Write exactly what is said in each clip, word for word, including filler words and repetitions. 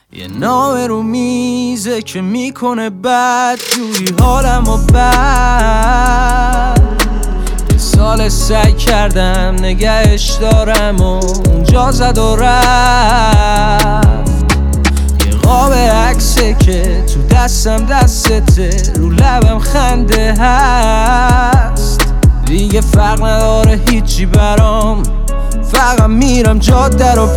یه نامه رو میزه که میکنه بد جوری حالم و بد. یه سال سعی کردم نگهش دارم و اونجا زد و رفت. یه قاب عکسه که تو دستم دستته، رو لبم خنده هست. دیگه فرق نداره هیچی برام، فقط میرم جاده رو.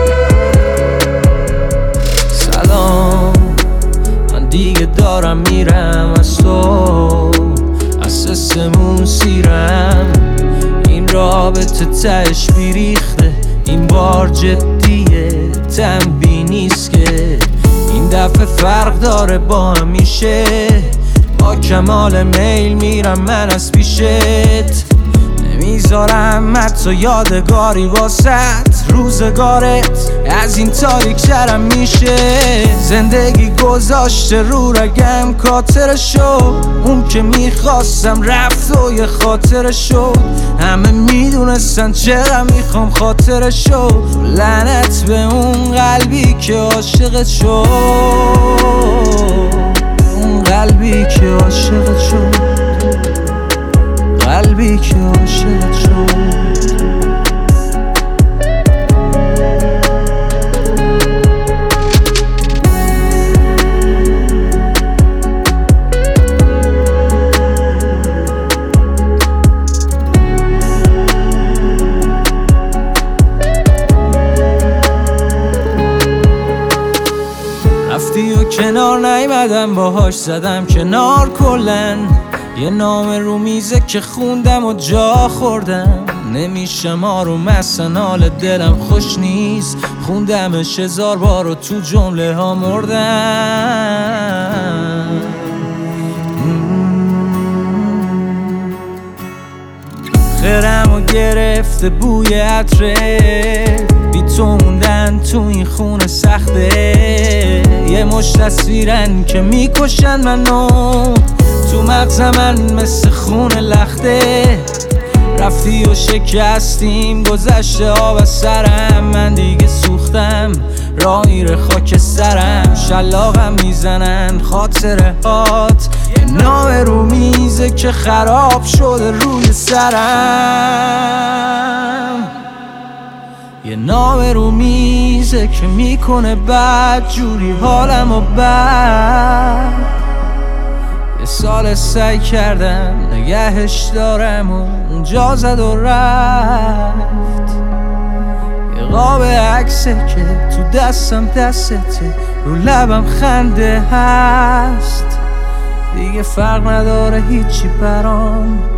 سلام، من دیگه دارم میرم از تو، از سسمون سیرم. این رابطه تهش بیریخته، این بار جدیه، تنبیه نیست که این دفعه فرق داره با همیشه. با کمال میل میرم من از پیشت، نمیذارم حتی یادگاری واسط. روزگارت از این تاریک ترم میشه. زندگی گذاشته رو رگم کاتر شد، اون که میخواستم رفت و یه خاطر شد. همه میدونستن چرا میخوام خاطر شد. لعنت به اون قلبی که عاشقت شد، اون قلبی که عاشقت شد، قلبی که عاشقت شد. رفتی و کنار نیومدم، باهاش زدم کنار کلن. یه نامه رو میزه که خوندم و جا خوردم. نمیشم آروم اصلا، حال دلم خوش نیست. خوندمش هزار بار و تو جمله ها مردم. خیرم و گرفته بوی عطره، بی تو موندن تو این خونه سخته. یه مش تصویرن که میکشن منو، تو مغز من مثل خون لخته. رفتی و شکستیم، گذشته آب از سرم. من دیگه سوختم، راه میره خاک سرم. شلاقم میزنن خاطره هات، یه نامه رو میزه که خراب شده روی سرم. یه نامه رو میزه که میکنه بد جوری حالم و بد. یه سال سعی کردم نگهش دارم و اونجا زد و رفت. یه قاب عکسه که تو دستم دستته، رو لبم خنده هست. دیگه فرق نداره هیچی برام،